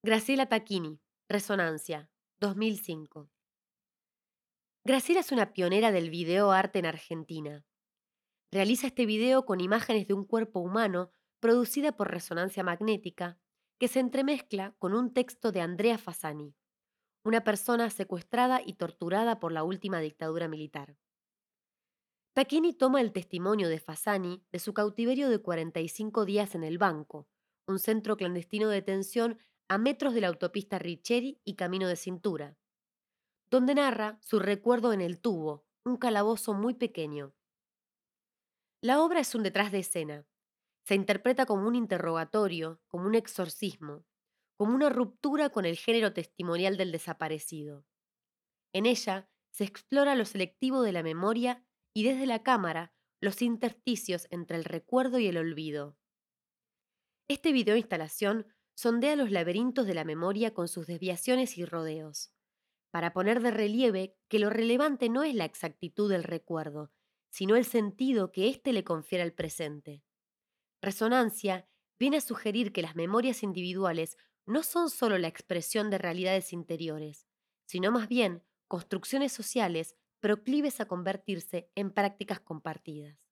Graciela Tacchini, Resonancia, 2005. Graciela es una pionera del video arte en Argentina. Realiza este video con imágenes de un cuerpo humano producida por resonancia magnética que se entremezcla con un texto de Andrea Fasani, una persona secuestrada y torturada por la última dictadura militar. Tacchini toma el testimonio de Fasani de su cautiverio de 45 días en el Banco, un centro clandestino de detención a metros de la autopista Richeri y Camino de Cintura, donde narra su recuerdo en el tubo, un calabozo muy pequeño. La obra es un detrás de escena. Se interpreta como un interrogatorio, como un exorcismo, como una ruptura con el género testimonial del desaparecido. En ella se explora lo selectivo de la memoria y desde la cámara los intersticios entre el recuerdo y el olvido. Este video instalación sondea los laberintos de la memoria con sus desviaciones y rodeos, para poner de relieve que lo relevante no es la exactitud del recuerdo, sino el sentido que éste le confiere al presente. Resonancia viene a sugerir que las memorias individuales no son solo la expresión de realidades interiores, sino más bien construcciones sociales proclives a convertirse en prácticas compartidas.